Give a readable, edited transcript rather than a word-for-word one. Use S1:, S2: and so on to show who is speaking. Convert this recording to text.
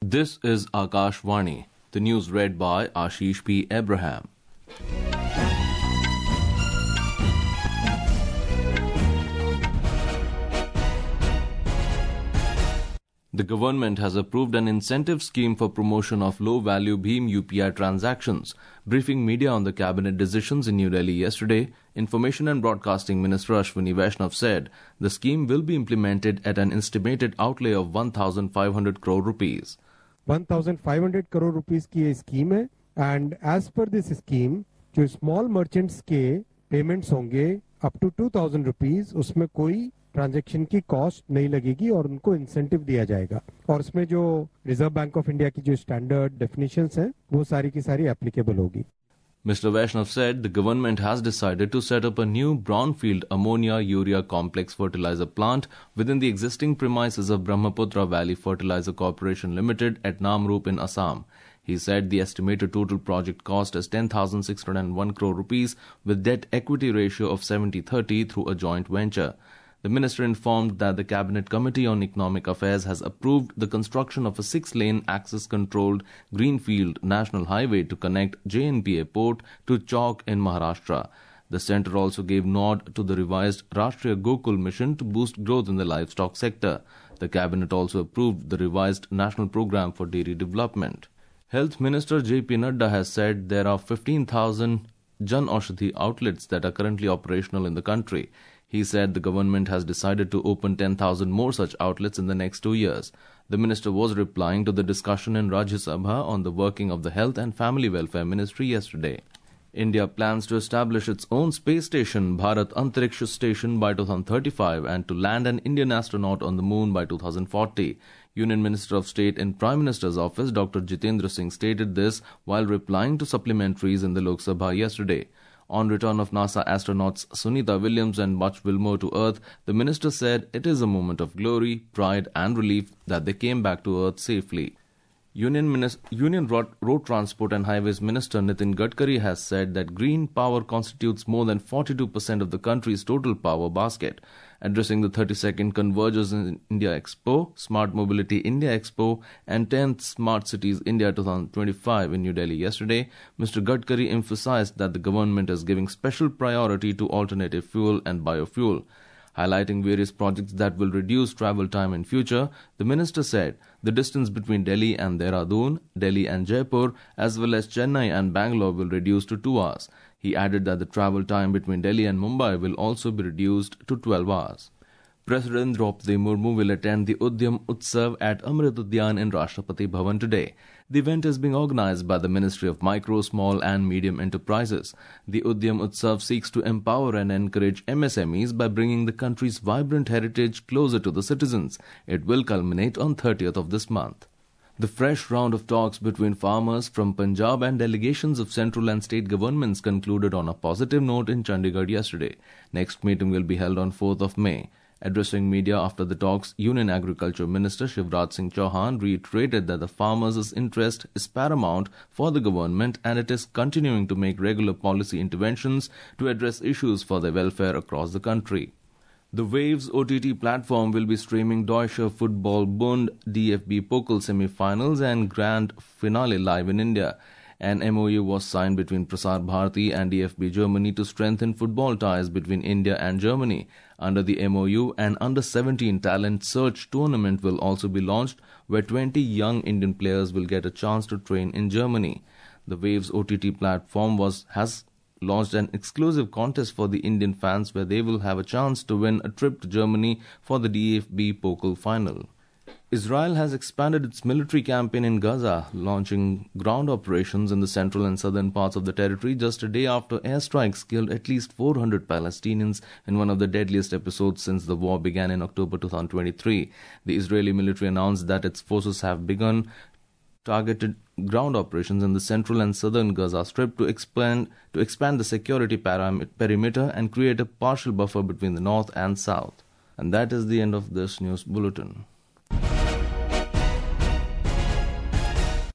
S1: This is Akashvani. The news read by Ashish P. Abraham. The government has approved an incentive scheme for promotion of low-value Bhim UPI transactions. Briefing media on the cabinet decisions in New Delhi yesterday, Information and Broadcasting Minister Ashwini Vaishnav said the scheme will be implemented at an estimated outlay of 1,500 crore rupees.
S2: 1,500 crore rupees की ये scheme है and as per this scheme जो small merchants के payments होंगे up to 2,000 rupees उसमें कोई transaction की cost नहीं लगेगी और उनको इंसेंटिव दिया जाएगा और इसमें जो रिजर्व बैंक ऑफ इंडिया की जो स्टैंडर्ड डेफिनेशंस हैं वो सारी की सारी एप्लीकेबल होगी.
S1: Mr. Vaishnav said the government has decided to set up a new brownfield ammonia-urea complex fertilizer plant within the existing premises of Brahmaputra Valley Fertilizer Corporation Limited at Namrup in Assam. He said the estimated total project cost is 10,601 crore rupees with debt-equity ratio of 70-30 through a joint venture. The minister informed that the Cabinet Committee on Economic Affairs has approved the construction of a 6-lane access-controlled greenfield national highway to connect JNPA port to Chowk in Maharashtra. The centre also gave nod to the revised Rashtriya Gokul mission to boost growth in the livestock sector. The Cabinet also approved the revised national program for dairy development. Health Minister J.P. Nadda has said there are 15,000 Jan Aushadhi outlets that are currently operational in the country. He said the government has decided to open 10,000 more such outlets in the next 2 years. The minister was replying to the discussion in Rajya Sabha on the working of the Health and Family Welfare Ministry yesterday. India plans to establish its own space station, Bharat Antariksha Station, by 2035 and to land an Indian astronaut on the moon by 2040. Union Minister of State in Prime Minister's office, Dr. Jitendra Singh, stated this while replying to supplementaries in the Lok Sabha yesterday. On return of NASA astronauts Sunita Williams and Butch Wilmore to Earth, the minister said it is a moment of glory, pride and relief that they came back to Earth safely. Union Road Transport and Highways Minister Nitin Gadkari has said that green power constitutes more than 42% of the country's total power basket. Addressing the 32nd Convergence in India Expo, Smart Mobility India Expo and 10th Smart Cities India 2025 in New Delhi yesterday, Mr. Gadkari emphasized that the government is giving special priority to alternative fuel and biofuel. Highlighting various projects that will reduce travel time in future, the minister said the distance between Delhi and Dehradun, Delhi and Jaipur, as well as Chennai and Bangalore will reduce to 2 hours. He added that the travel time between Delhi and Mumbai will also be reduced to 12 hours. President Draupadi Murmu will attend the Udyam Utsav at Amrit Udyan in Rashtrapati Bhavan today. The event is being organized by the Ministry of Micro, Small and Medium Enterprises. The Udyam Utsav seeks to empower and encourage MSMEs by bringing the country's vibrant heritage closer to the citizens. It will culminate on 30th of this month. The fresh round of talks between farmers from Punjab and delegations of central and state governments concluded on a positive note in Chandigarh yesterday. Next meeting will be held on 4th of May. Addressing media after the talks, Union Agriculture Minister Shivraj Singh Chauhan reiterated that the farmers' interest is paramount for the government and it is continuing to make regular policy interventions to address issues for their welfare across the country. The Waves OTT platform will be streaming Deutsche Football Bund DFB Pokal semi-finals and grand finale live in India. An MOU was signed between Prasar Bharati and DFB Germany to strengthen football ties between India and Germany. Under the MOU, an Under-17 talent search tournament will also be launched, where 20 young Indian players will get a chance to train in Germany. The Waves OTT platform has launched an exclusive contest for the Indian fans where they will have a chance to win a trip to Germany for the DFB Pokal final. Israel has expanded its military campaign in Gaza, launching ground operations in the central and southern parts of the territory just a day after airstrikes killed at least 400 Palestinians in one of the deadliest episodes since the war began in October 2023. The Israeli military announced that its forces have begun targeted ground operations in the central and southern Gaza Strip to expand the security perimeter and create a partial buffer between the north and south. And that is the end of this news bulletin.